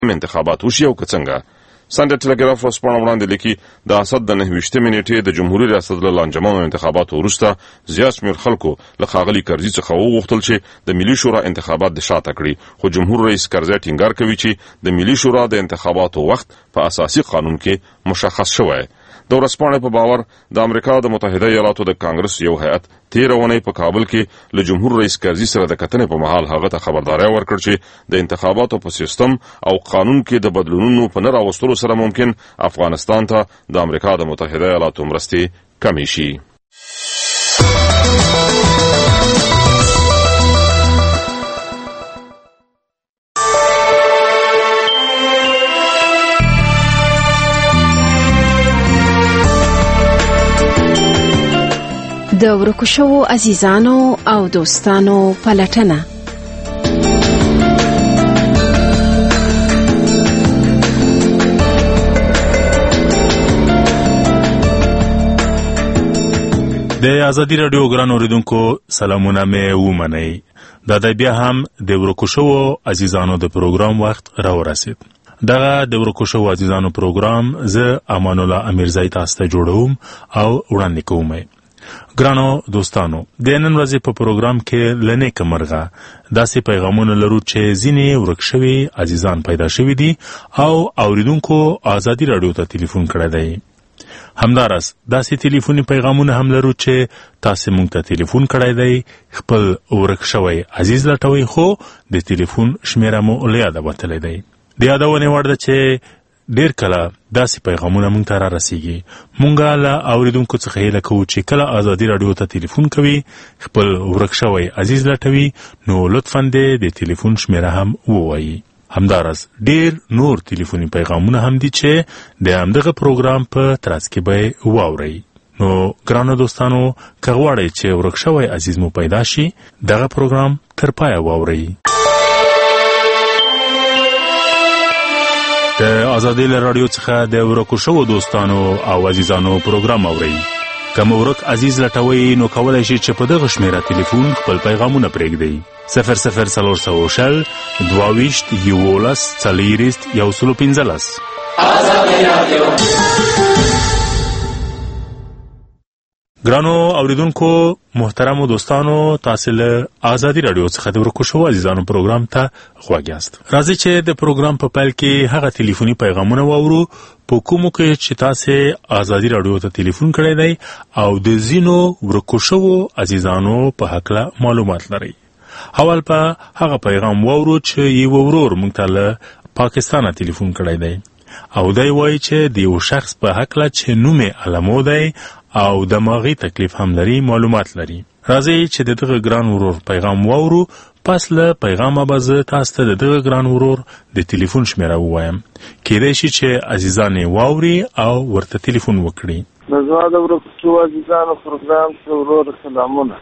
انتخابات وشي او څنګه. سنډ ټلګراف ورسپانه وړاندې لیکي د اسد د 9 نیټې د جمهوریت ریاست له لانجمنو انتخاباتو وروسته زیات شمېر خلکو له ښاغلي کرزي څخه وغوښتل چې د ملي شورا انتخابات د شاته کړي، خو جمهور رئیس کرزي ټینګار کوي چې د ملي شورا د انتخاباتو وخت په اساسي قانون کې مشخص شوی. د ورسپانې په باور د امریکا د متحده ایالاتو د کانګرس یو هیئت تیر اونۍ په کابل کې له جمهور رئیس کرزي سره د کتنې په مهال هغه ته خبرداري ورکړه چې د انتخاباتو په سیستم او قانون کې د بدلونونو په نه راوستلو سره ممکن افغانستان ته د امریکا د متحده ایالاتو مرستې کمې شي. د ورکو شوو عزیزانو او دوستانو پلټنه. د ازادي رادیو ګران اوریدونکو سلامونه مې ومنئ. دا بیا هم د ورکو شوو عزیزانو د پروګرام وخت راورسید. دغه د ورکو شوو عزیزانو پروګرام زه امان الله امیرزی تاسو ته جوړوم او وړاندې کوم. ګرانو دوستانو، د نن ورځې په پروګرام کې لنې کمرغه داسې پیغامونه لرو چې ځینې ورک شوي عزیزان پیدا شوي دي او اوریدونکو ازادي رادیو ته ټلیفون کړی دی. همداراز داسې ټلیفوني پیغامونه هم لرو چې تاسو مونږ ته ټلیفون کړی دی، خپل ورک شوی عزیز لټوي، خو د ټلیفون شمیره مو له یاده وتلی دی. د یادونې وړ ده چې ډیر کله داسې پیغامونه مونږ ته را رسیږي. مونږه له اوریدونکو څخه هیله کوو چې کله ازادي رادیو ته ټلیفون کوي، خپل ورک شوی عزیز لټوي، نو لطفاً د ټلیفون شمیره هم ووایي. همداراز ډیر نور ټلیفوني پیغامونه هم دي چې د همدغه پروګرام په ترڅ کې به واورئ. نو ګرانو دوستانو، که غواړئ چې ورک شوی عزیز مو پیدا شي، دغه پروګرام تر پایه واورئ. د ازادي رادیو څخه د ورکو شوو دوستانو او عزیزانو پروګرام اورئ. که مو ورک عزیز لټوئ نو کولی شئ چې په دغه شمیره ټلیفون خپل پیغامونه پرېږدئ. 0040 22 11 40 115. ازادي رادیو. ګرانو اوریدونکو محترمو دوستانو، تاسو له ازادي رادیو څخه د ورکو شوو عزیزانو پروګرام ته غوږ یاست. راځئ چې د پروګرام په پیل کې هغه ټلیفوني پیغامونه واورو په کومو کې چې تاسو ازادي رادیو ته ټلیفون کړی دی او د ځینو ورکو شوو عزیزانو په هکله معلومات لرئ. اول په هغه پیغام واورو چې یو ورور مونږ ته له پاکستانه ټلیفون کړی دی او دی وایي چې د یو شخص په هکله چې نوم یې علمو دی او دماغي تکلیف هم لري معلومات لري. راځي چې دغه ګران ورور پیغام واورو، پس له پیغامه به زه تاسو ته دغه ګران ورور د ټلیفون شمیره ووایم. کېدای شي چې عزیزان یې واوري او ورته ټلیفون وکړي. زه د ورکو شوو عزیزانو پروګرام ته ورور سلامونه.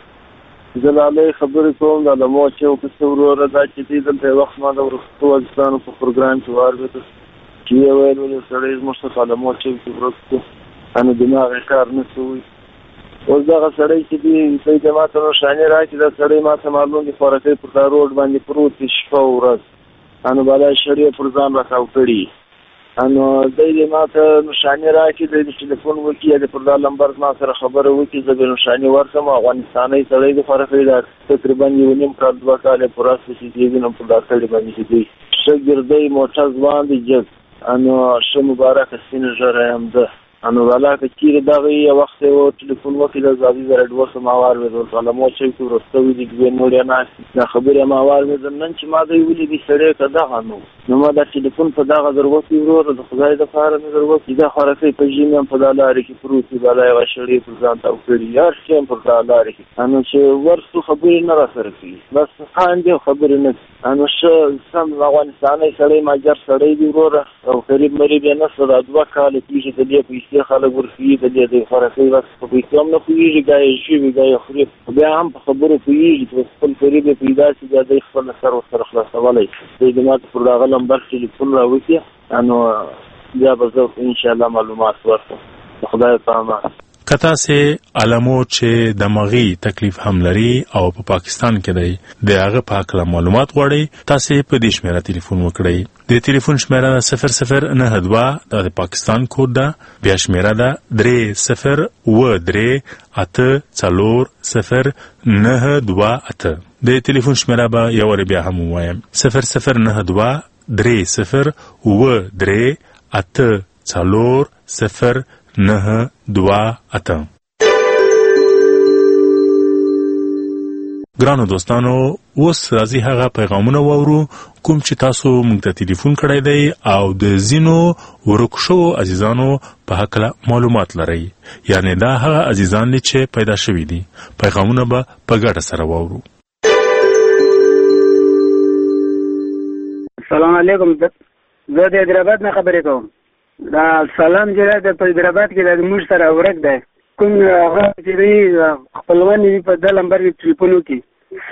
جلالي خبرې کوم د علمو چې په ورور دا چې دلته وخت ما د ورکو شوو عزیزانو په پروګرام کې واورېده چې ویل سړی زموږ څخه علمو چې ورکو انو دماغ کار نه کوي. اوس دغه سړی چې دی د ماته نشانې راکړي، دا سړی ماته معلوم دي خورکۍ پر دا روډ باندې پروت دی شپه ورځ، انو بالا شړې پر ځان راتاو کړي. انو دی ماته نشانې راکړي، د ټلیفون وکړي یا پر دا لمبر ما سره خبره وکړي، زه به نشانې ورکړم. افغانستاني سړی د خورکۍ دا تقریبا 1.5 کال 2 کاله پوره چې دی نو پر دا سړی باندې دی ښه ګردی موټر ځوان دی جګ، انو ښه مبارک سپین ږیری هم ده. انو والا که چیرې دغه یو وخت یې ټلیفون وکړي د ازادي رادیو څخه ما واورېدل، علمو چې وروسته دي دوی نور یې ناست دا خبرې ما واورېدل. نن چې ما دوی ولیدي سړی که دغه نو ما دا ټلیفون په دغه در وکړي وروره د خدای دپاره مې در وکړي. دا خورکۍ په ژمي هم په دا لارې کې پروت وي، بالا یې هغه شړې پر ځان تاو کړي، هر شی هم پر دا لارې کې. انو چې ورسو خبرې نه راسره کوي، بس خاندي او خبرې نه کوي. انو ښه سم افغانستانی سړی ماجر سړی دی وروره او قریب مریب یې نشته. دا 2 کاله کېږي د دې پیسې خلک ورکوي، د دې د خورکۍ بس په پیسې هم نه پوهېږي، ګا یې ژوي ګا یې خوري، بیا هم په خبرو پوهېږي چې خپل قریب یې پیدا شي بیا دی خپل سر ورسره خلاصولی. دی د ماته پر دغه لمبر ټلیفون را وکړي، انو بیا به زه انشاءالله معلومات ورکړم. د خدای په امان. که تاسې علمو چې دماغي تکلیف هم لري او په پاکستان کې دی د هغه په هکله معلومات غواړئ، تاسې په دې شمیره ټلیفون وکړئ د ټلیفون شمیره 0092 د پاکستان کوډ ده، بیا شمیره ده 3093400928. د ټلیفون شمیره به یو ور بیا هم وایم 00923008400928. ګرانو دوستانو، اوس راځي هغه پیغامونه واورو کوم چې تاسو موږ ته ټلیفون کړی دی او د ځینو ورک شوو عزیزانو په هکله معلومات لرئ، یعنی دا هغه عزیزان دي چې پیدا شوي دي. پیغامونه به په ګډه سره واورو. السلام علیکم، زه د حیدرآباد نه خبرې کوم. دا سلام چې دی په حیدرآباد کې د موږ سره ورک دی، کوم هغه چې دی خپلوان یې په دا نمبر کې ټلیفون وکړي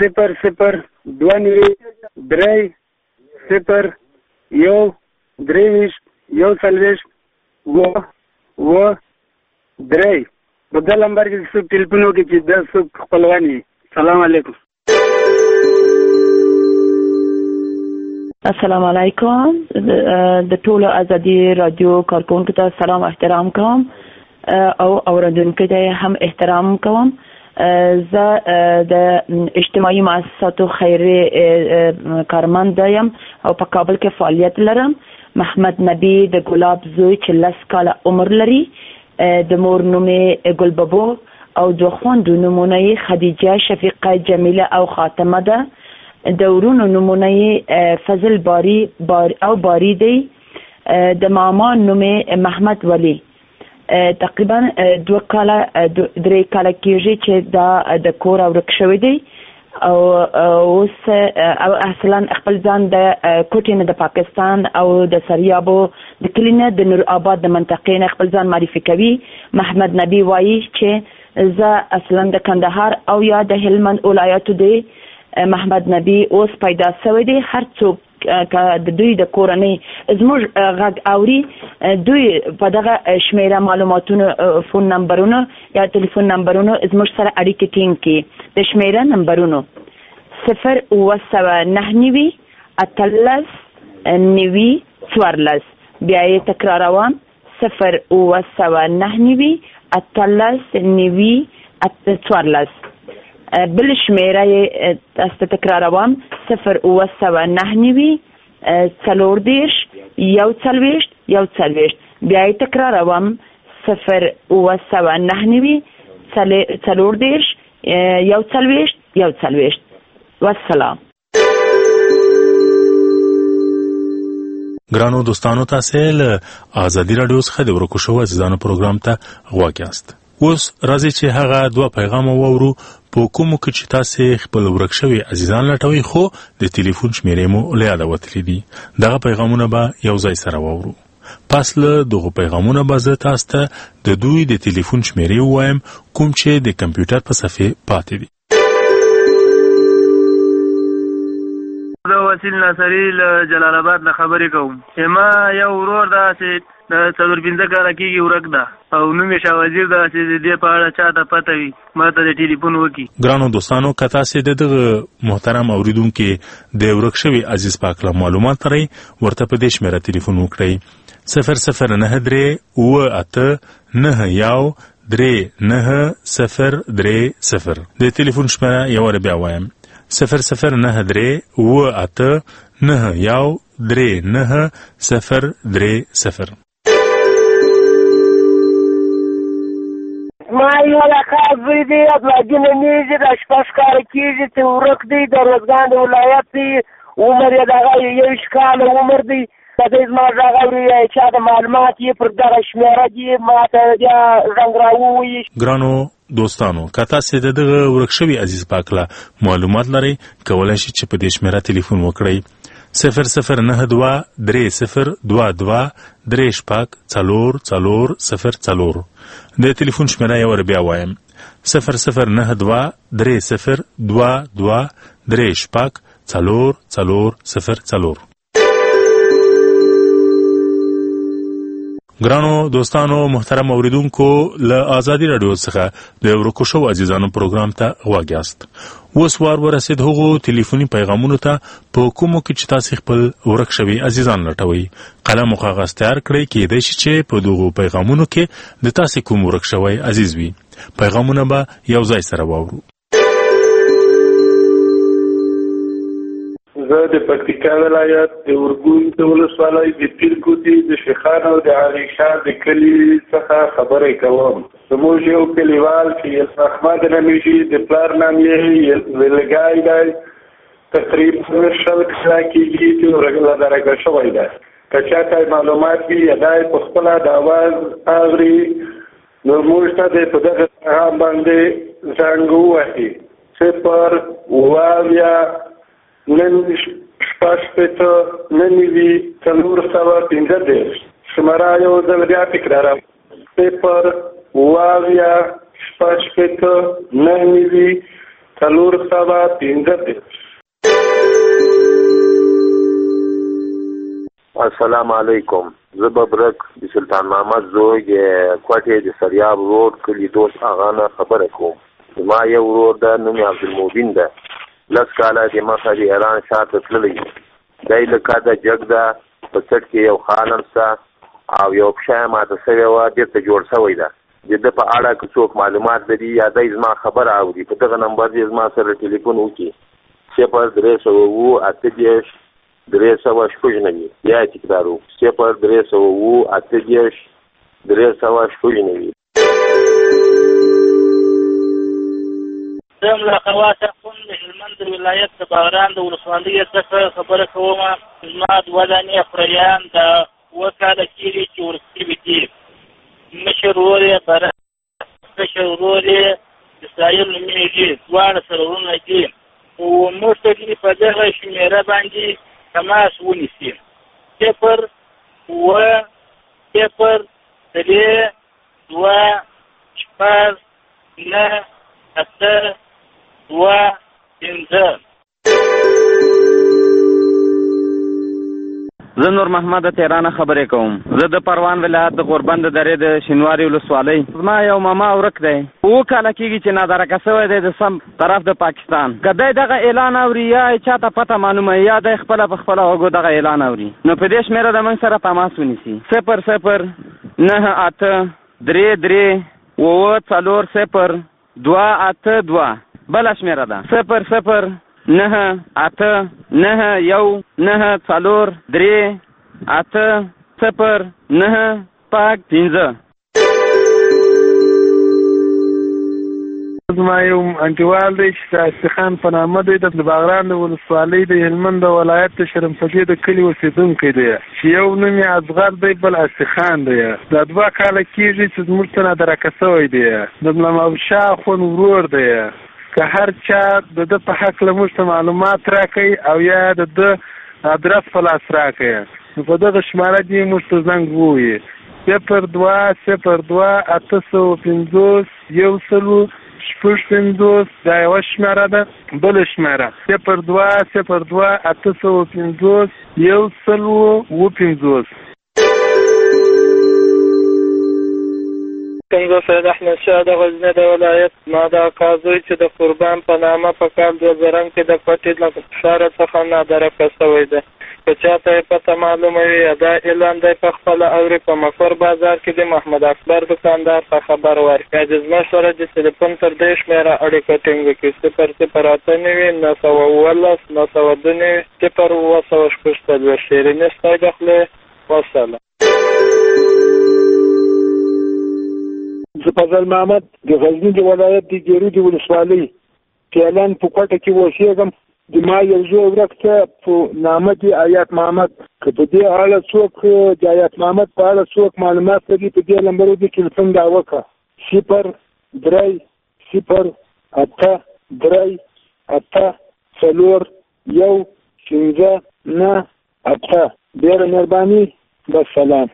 0022131143 په دا نمبر کې ټلیفون وکړي چې دا څوک خپلوان یې. سلام علیکم. السلام علیکم. د ټولو ازادي رادیو کارکونکو ته سلام احترام کوم او اوریدونکو ته هم احترام کوم. زه د اجتماعي مؤسساتو خیري کارمند یم او په کابل کې فعالیت لرم. محمد نبی د ګلاب زوی چې 10 کاله عمر لري، د مور نوم یې ګلبابو او د خویندو نومونه یې خدیجه، شفیقه، جمیله او خاتمه ده. د ورونو نومونه یې فضل، باری او باری دی. د ماما نوم یې محمد ولی. تقریبا 2 کاله 3 کاله کېږي چې دا د کور ورک شوی دی او اوس اصلا خپل ځان د کوټې نه د پاکستان او د سریابو د کلینه د نور آباد د منطقې نه خپل ځان معرفي کوي. محمد نبی وایي چې زه اصلا د کندهار او یا د هلمند ولایاتو دی. محمد نبی اوس پیدا شوی دی. هر څوک د دوی د کورنۍ زموږ غږ اوري، دوی په دغه شمیره معلوماتونو فون نمبرونو یا ټلیفون نمبرونو زموږ سره اړیکې ټینګ کړي. د شمیره نمبرونو 079181914. بیا یې تکراروم 079181914. بل شمیره تاسو تکراروم 079404141. بیا یې تکراروم 079404141. والسلام. ګرانو دوستانو، تاسو له آزادي رادیو څخه د ورکو شوو عزیزانو پروګرام ته غواړئ یاست. اوس راځي چې هغه 2 پیغام واورو په کومو کې چې تاسو خپل ورک شوي عزیزان لټوي خو د ټلیفون شمیرې مو له یاده وتلې دي. دغه پیغامونه به یو ځای سره واورو. پس له دغه پیغامونه به زه تاسو ته د دوی د ټلیفون شمیرې وایم کوم چې د کمپیوټر په صفحه پاتې دي. زه وسیل ناصری له جلال آباد نه خبرې کوم. ما یو ورور دا چې د 4-5 کاله کېږي ورک ده او نوم یې شاه وزیر ده چې د دې په اړه چاته پته وي ما ته د ټلیفون وکړي. ګرانو دوستانو، که تاسو د دغه محترم اوریدونکو د ورک شوي عزیز پاک له معلومات لرئ، ورته په دې شمیره ټلیفون وکړئ 0093813930. د ټلیفون شمیره یو ور بیا وایم 0093813930. ما یو لکه زوی دی ابلاجین نیزی د 8 کاله کېږي چې ورک دی. د روزګان د ولایت دی، عمر یې دغه 1 کال عمر دی. د دې زما غږ اوري چې دا معلومات یې پر دغه شمیره دي ما ته بیا زنګ راووي. ګرانو دوستانو، که تاسو دغه ورک شوي عزیز پاک له معلومات لرئ، کولی شئ چې په دې شمیره ټلیفون وکړئ 0092302440. د ټلیفون شمیره یو ور بیا وایم 0092302440. ګرانو دوستانو محترم اوریدونکو له آزادي رادیو څخه د ورکو شو عزیزانو پروګرام ته غوږ یاست. اوس وار ورسید هغو ټلیفوني پیغامونو ته په کومو کې چې تاسو خپل ورک شوي عزیزان لټوي. قلم او کاغذ تیار کړئ کېدای شي چې په دغو پیغامونو کې د تاسو کوم ورک شوی عزیز وي. پیغامونه به یو ځای سره واورو. زه د پکتیکا ولایت د ورګون د ولسوالۍ د پیرګوتي د شیخانو د علیشا د کلي څخه خبرې کوم. زموږ یو کلیوال چې احمد نمیږي د پلار نام یې ولګای دی تقریبا شل کاله کېږي چې ورګه شوی دی. که چاته معلومات وي یا دی په خپله د اواز اوري نو موږ ته د په دغه پیغام باندې زنګ ووهي 0 نن شپږ پېته ننوي 415 شماره یو ځل بیا تکراروم 0 شپږ پېته ننوي 415. السلام علیکم. زه ببرک د سلطان محمد زوی کوټې د سریاب روډ کلي دوست آغا نه خبره کوم. زما یو ورور ده نوم یې عبدالمبین ده. 10 کاله د مخه د ایران شاته تللی دی. لکه د جګ ده په سټ کې یو خانم شته او یو پښه یې ماته شوې وه بېرته جوړ شوی ده. د ده په اړه که څوک معلومات لري یا دی زما خبره اوري په دغه نمبر دې زما سره ټلیفون وکړي 0 390 بیا یې تکرارو 0 390 زم له خواته خون د هلمند ولایت د باغران د ولسوالۍ څخه خبره کوم. زما 2 دانې خریان د 2 کاله کېږي چې ورسېږي دي. مشر ورور یې بره مشر ورور یې اسرائیل نومېږي. دواړه سره ورونه دي او موږ ته دې په دغه شمېره باندې تماس ونیسي 0 0 3 2 6 9 8 2 5. زه نور محمد تهران خبرې کوم. زه د پروان ولایت د غوربند درې د شینواري ولسوالۍ. زما یو ماما ورک دی 2 کاله کېږي چې نادرکه شوی دی د سم طرف د پاکستان. که دی دغه اعلان اوري یا چاته پته معلومه یا دی خپله په خپله وګو دغه اعلان اوري نو په دې شمېره د موږ سره تماس ونیسي 0 98 33 4 282 بله شمېره ده 0 98 91 4 3 8 0 9 5. زما یو انټیوال دی چې استخان په نامه دی د باغران د ولسوالۍ د هلمند ولایت د شرمسجې د کلي اوسېدونکی دی چې یو نوم یې اصغر دی بل استخان دی. دا 2 کاله کېږي چې زموږ ته نادرکه شوی دی. د ملامشاه خون ورور دی. که هر چا د ده په هکله موږ ته معلومات راکوي او یا د ده ادرس په لاس راکوي نو په دغه شماره دې موږ ته زنګ ووایي 02 850 150 دا یوه شماره ده. بله شماره 02 850 150. څنګه سید احمد شاه د غزنی د ولایت ما د اکازوی چې د قربان په نامه په کال 2000 کې د پټې له ښاره څخه نادرکه شوی دی. که چاته یې پته معلومه وي یا دا اعلان دی په خپله اوري په مفر بازار کې د محمد اکبر دکاندار ته خبر ورکړي. د زما سره د تلیفون تر دې شمېره اړیکه ټینګه کړي 0 998 902 شیرینې ستا د خولې وسله. زه فضل محمد د غزني د ولایت د ګیرو د ولسوالۍ پیلان په کوټه کې اوسېږم. د ما یو زوی ورک ته په نامه د آیات محمد. که په دې اړه څوک د آیات محمد په اړه څوک معلومات لري په دې نمبر د ټلیفون دا وکړه 0 3 0 8 3 8 4 1 5 9 8. ډېره مهرباني. بسلام.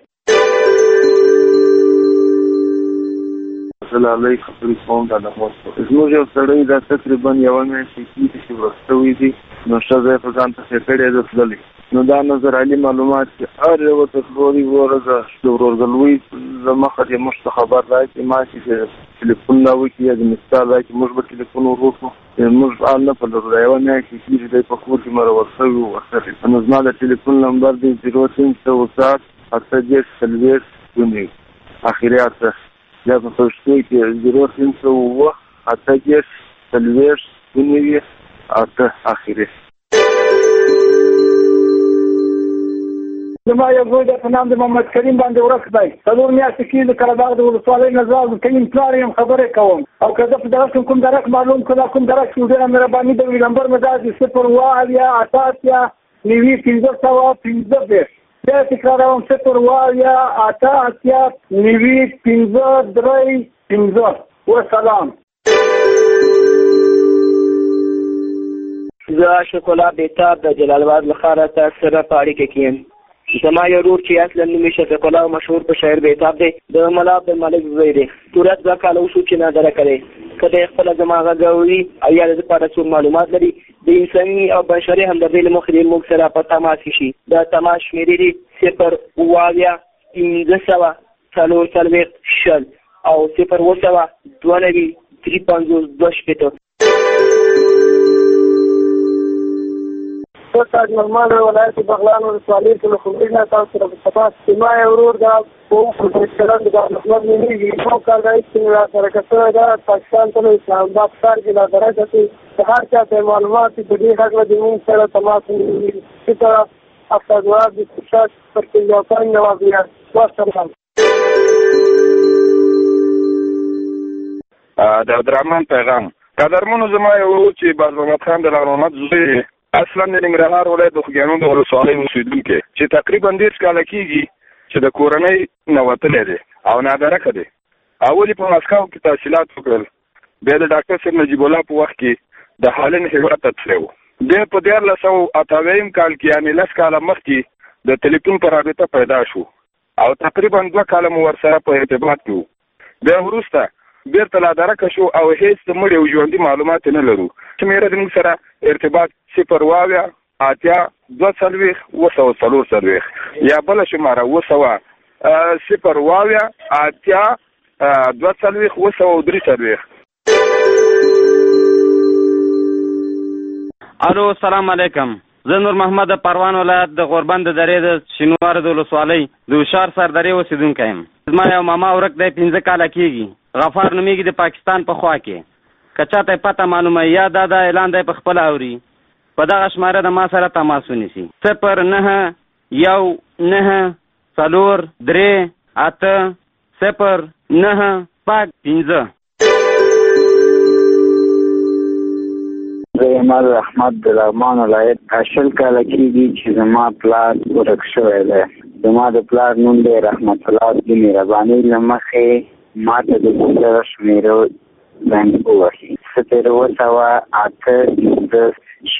السلام علیکم. کوم دا زموږ یو سړی دا تقریبا یوه میاشت کېږي چې ورک شوی دی نو ښځه یې په ځان پسې کړې ده تللې نو دا نظر علی معلومات چې هر یو تخوري ورزه د ورورګلوي زمخه د مشت خبر راځي ما چې تلیفون لا وکی د مثال راځي موږ به تلیفون ورکو موږ حال نه په لورایو نه کې چې د پخور کې مر ورسوي ورسره نو زما د تلیفون نمبر دی 0307 810 سلوير ونی اخریات دا په پښتو کې 0307 810 سلوير ونی اته اخیری زما یو زوی د په نام د محمد کریم باندې ورک دی څلور میاشتې کېږي کله باغ د ولسوالۍ نه زه کریم پلار یم خبرې کوم او که زه په دغه کوم درک معلوم کړه کوم درک چې ډېره مهرباني د نمبر مې دا د 0 90 15 بیا تکراروم 0 90 15 وسلام. زه شکولا بیتاب د جلال آباد له ښاره تاسو سره په اړیکه کې یم. زما یو ورور چې اصلا نوم یې شفیق الله مشهور په شاعر بیتاب دی د ملا عبدالملک زوی دی. تورات 2 کاله وشو چې نادره کړی که دی خپله زما غږ اوري او یا د دپاره څوک معلومات لري د انساني او بشري همدردۍ له مخې دې موږ سره په تماس کې شي. د تماس شمېرې دي 0 او 0 2 تاج نورمان ولایت بغلان ولسوالۍ کې له خبرې تاسو سره په تماس کې ما یو ورور دا په پروفیسوران د محمد نومیږي نو کار دی چې را سره کته دا پاکستان ته اسلام آباد ښار کې لا درجه چې هر چا ته معلومات په دې حق د موږ سره تماس کوي چې افغانستان د شاش پر کې یو څنګه نوابیا واسطه د عبدالرحمن پیغام قدرمنو زما یو ورور چې بازمحمد خان د محمد زوی اصلا د ننګرهار ولایت د خوږیانو د ولسوالۍ اوسېدونکی چې تقریبا 10 کاله کېږي چې د کورنۍ نه وتلی دی او نادرکه دی. اول په مسکو کې تحصیلات وکړل بیا د ډاکټر صاحب نجیب الله په وخت کې د هالند هېواد ته تللی و. بیا په 1488 کال کې یعنې 10 کاله مخکې د ټلیفون په رابطه پیدا شو او تقریبا 2 کاله مو ورسره په ارتباط کې وو. بیا وروسته بیرته لا درکه شو او هیڅ د مړي او ژوندي معلومات نه لرو. شمېره د موږ سره ارتباط 0 8 2 4 یا بله شماره 0 8 2 4 الو السلام علیکم. زه نور محمد پروان ولایت د غوربند درې د شینوار د ولسوالۍ د هوښیار سردرې اوسېدونکی یم. زما یو ماما ورک دی 15 کاله کېږي. غفار نومیږي د پاکستان په خوا کې. که چاته پته معلومه یا دا د اعلان دی په خپله اوري په دغه شماره د ما سره تماس ونیسي 0 9 1 9 4 3 8 0 9 5 زه یم احمد د لغمان ولایت. 8 کاله کېږي چې زما پلار ورک شوی دی. زما د پلار نوم دی رحمت الله د مهربانۍ له مخې ما ته د ګوزاره شمېرو زنګ ووهي 0 8 2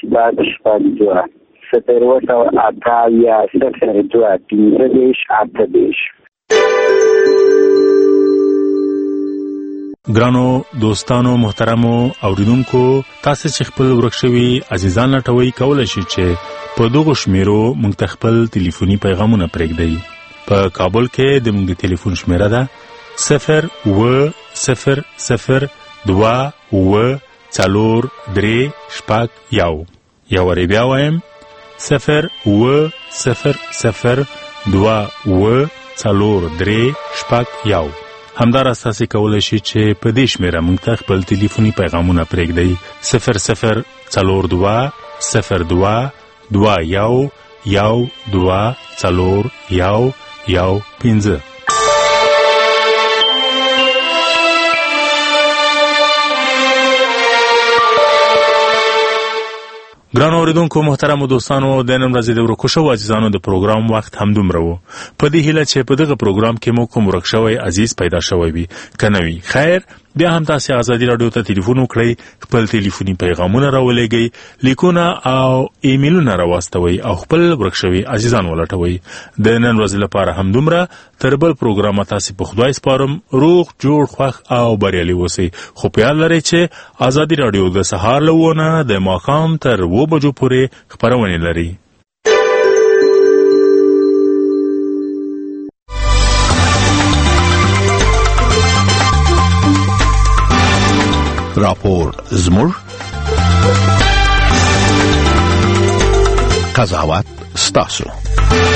ګرانو دوستانو محترمو اوریدونکو تاسو چې خپل ورک شوي عزیزان لټوي کولای شئ چې په دغه شمیرو موږ ته خپل ټلیفوني پیغامونه پرېږدئ. په کابل کې د موږ ټلیفون شمیره ده 0 0 0 2 4 3 1 یا وری بیا وایم 0 0 0 2 4 3 1 همدار اساسي کولای شي چې په دې شمیره موږ ته خپل ټلیفوني پیغامونه پرېږدئ 0 0 2 0 2 2 1 1 2 4 1 1 5. ګرانو اوریدونکو محترمو دوستانو د نن ورځې د ورکو شوو عزیزانو د پروګرام وخت همدومره و. په دې هیله چې په دغه پروګرام کې مو کوم ورک شوی عزیز پیدا شوی وي که نه وي خیر بیا هم تاسې ازادي راډیو ته تلیفون وکړئ خپل تلیفوني پیغامونه راولېږئ لیکونه او ایمیلونه راواستوئ او خپل ورک شوي عزیزان ولټوئ. د نن ورځې لپاره همدومره تر بل پروګرامه تاسې په خدای سپارم روغ جوړ خوښ او بریالي اوسئ. خو په یاد لرئ چې ازادي راډیو د سهار له 9 د ماښام تر 2 بجو پورې خپرونې لري. راپور زموږ، قضاوت ستاسو.